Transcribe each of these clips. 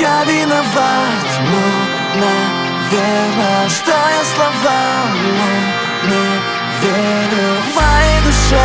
я виноват, ну, наверное, что я словам, ну, не верю. В моей душе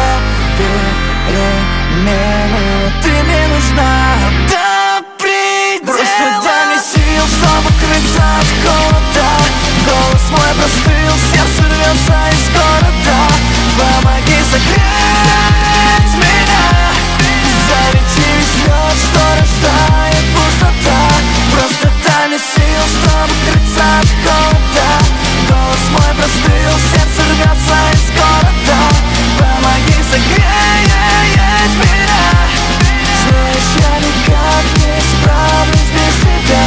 перемены, ты мне нужна до предела. Просто дай мне сил, чтобы укрыться от холода. Голос мой простыл, сердце рвется из города. Помоги согреть меня, залети весь лед, что рождает пустота. Просто дай мне сил, чтобы укрыться от холода. Голос мой простыл, сердце рвется из города. Помоги согреть меня. Знаешь, я никак не справлюсь без тебя.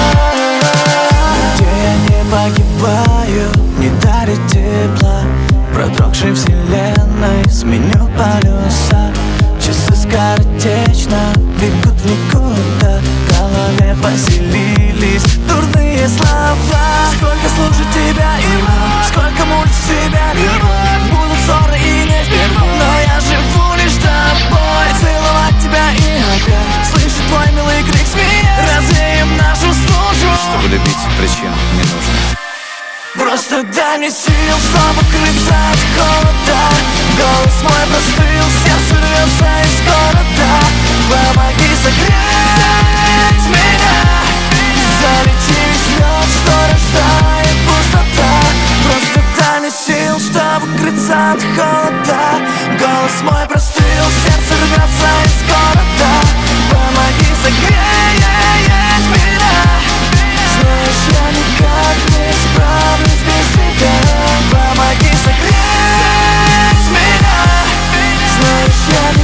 Где я не погибаю, не дарит тепла. Продрогшей вселенной сменю полюса. Часы скоротечно бегут в никуда. В голове поселились дурные слова. Сколько слушать тебя и любовь, сколько мучить себя любовь. Будут ссоры и не впервой, но я живу лишь тобой. Целовать тебя и опять слышать твой милый крик смех. Развеем нашу стужу. Чтобы любить, причин не нужно. Просто дай мне сил, чтобы укрыться от холода. Голос мой простыл, сердце рвется из города. Помоги согреть меня, залети весь лед, что рождает пустота. Просто дай мне сил, чтобы укрыться от холода. Голос мой простыл, сердце рвется из города. Помоги согреть меня. Знаешь, я никак не справлюсь без тебя. Помоги согреть меня. Знаешь, я